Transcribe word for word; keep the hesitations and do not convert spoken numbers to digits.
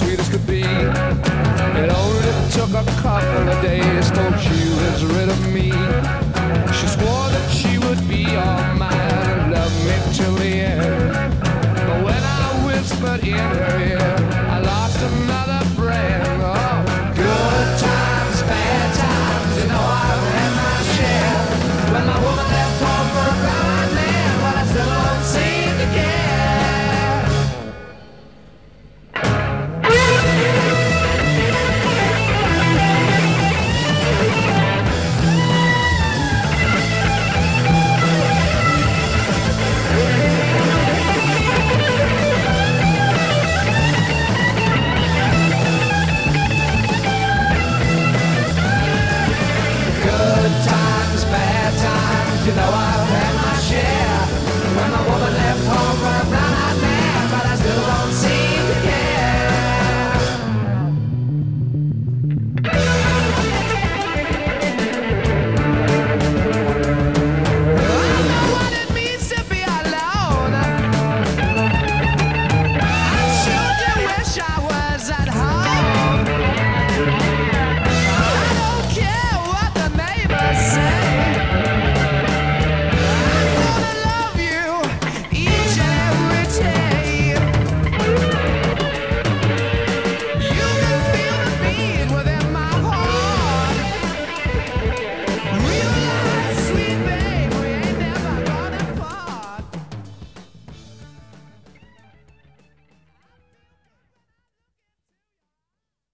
sweet as could be. It only took a couple of days till she was rid of me. She swore that she would be all mine and love me till the end. But when I whispered in her ear,